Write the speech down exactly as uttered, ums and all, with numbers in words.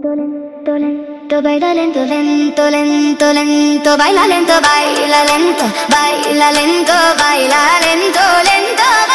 lento, lento, baila lento, lento, lento, lento, baila lento, baila lento, baila lento, baila lento, lento.